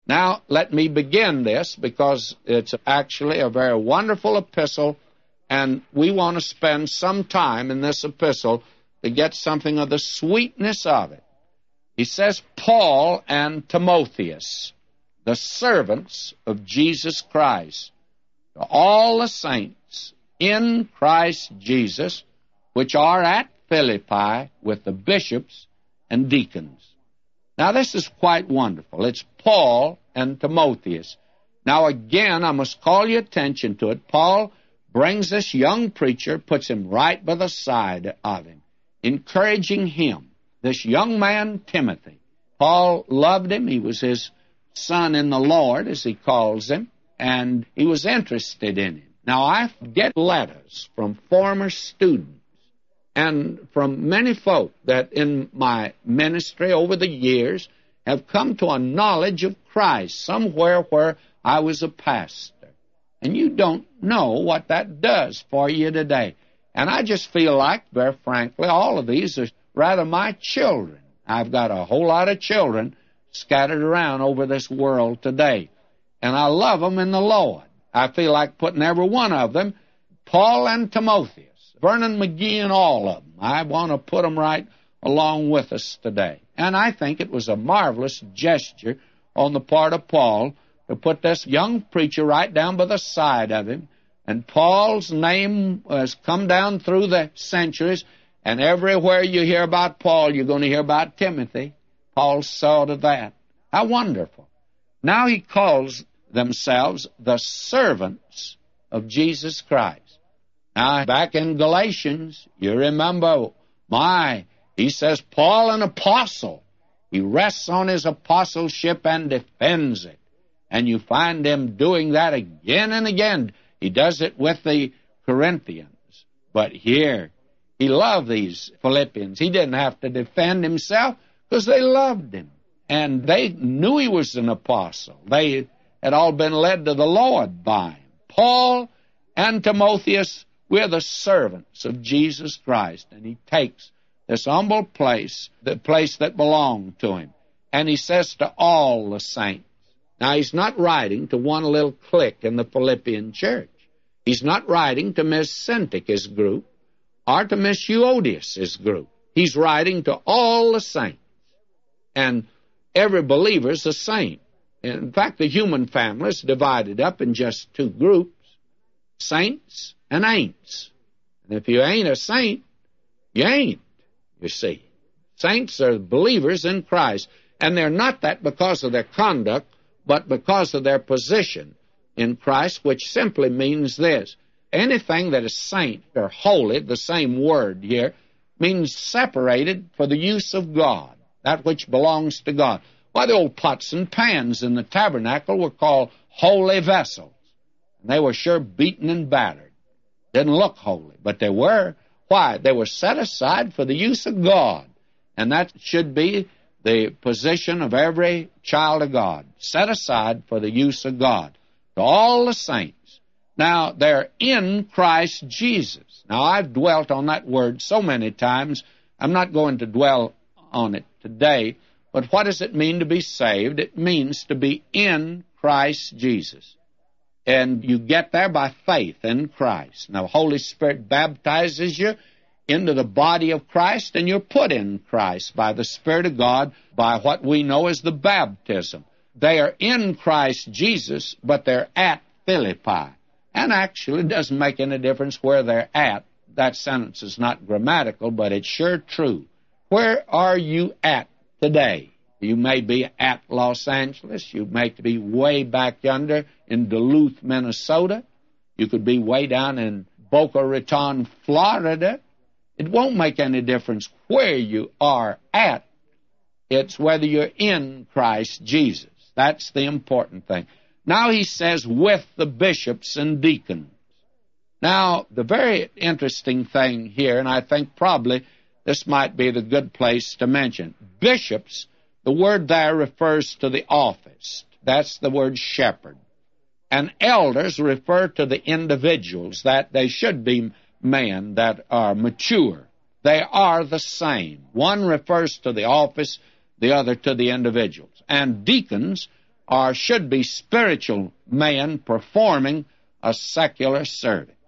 Now, let me begin this because it's actually a very wonderful epistle, and we want to spend some time in this epistle to get something of the sweetness of it. He says, Paul and Timotheus, the servants of Jesus Christ, to all the saints in Christ Jesus, which are at Philippi with the bishops and deacons. Now, this is quite wonderful. It's Paul and Timotheus. Now, again, I must call your attention to it. Paul brings this young preacher, puts him right by the side of him, encouraging him, this young man, Timothy. Paul loved him. He was his son in the Lord, as he calls him, and he was interested in him. Now, I get letters from former students and from many folk that in my ministry over the years have come to a knowledge of Christ somewhere where I was a pastor. And you don't know what that does for you today. And I just feel like, very frankly, all of these are rather my children. I've got a whole lot of children scattered around over this world today. And I love them in the Lord. I feel like putting every one of them, Paul and Timotheus, Vernon McGee and all of them. I want to put them right along with us today. And I think it was a marvelous gesture on the part of Paul to put this young preacher right down by the side of him. And Paul's name has come down through the centuries, and everywhere you hear about Paul, you're going to hear about Timothy. Paul saw to that. How wonderful. Now he calls themselves the servants of Jesus Christ. Now, back in Galatians, you remember, he says, Paul, an apostle. He rests on his apostleship and defends it. And you find him doing that again and again. He does it with the Corinthians. But here, he loved these Philippians. He didn't have to defend himself because they loved him. And they knew he was an apostle. They had all been led to the Lord by him. Paul and Timotheus, we're the servants of Jesus Christ. And he takes this humble place, the place that belonged to him. And he says to all the saints. Now, he's not writing to one little clique in the Philippian church. He's not writing to Miss Syntyche's group or to Miss Euodias' group. He's writing to all the saints. And every believer is a saint. In fact, the human family is divided up in just two groups, saints and ain'ts. And if you ain't a saint, you ain't, you see. Saints are believers in Christ. And they're not that because of their conduct, but because of their position in Christ, which simply means this. Anything that is saint or holy, the same word here, means separated for the use of God, that which belongs to God. Why, the old pots and pans in the tabernacle were called holy vessels. And they were sure beaten and battered. Didn't look holy, but they were. Why? They were set aside for the use of God. And that should be the position of every child of God, set aside for the use of God. To all the saints. Now, they're in Christ Jesus. Now, I've dwelt on that word so many times, I'm not going to dwell on it today, but what does it mean to be saved? It means to be in Christ Jesus. And you get there by faith in Christ. Now, the Holy Spirit baptizes you into the body of Christ, and you're put in Christ by the Spirit of God, by what we know as the baptism. They are in Christ Jesus, but they're at Philippi. And actually, it doesn't make any difference where they're at. That sentence is not grammatical, but it's sure true. Where are you at today? You may be at Los Angeles. You may be way back yonder in Duluth, Minnesota. You could be way down in Boca Raton, Florida. It won't make any difference where you are at. It's whether you're in Christ Jesus. That's the important thing. Now he says, with the bishops and deacons. Now, the very interesting thing here, and I think probably this might be the good place to mention, bishops, the word there refers to the office. That's the word shepherd. And elders refer to the individuals, that they should be men that are mature. They are the same. One refers to the office, the other to the individuals. And deacons or should be spiritual men performing a secular service.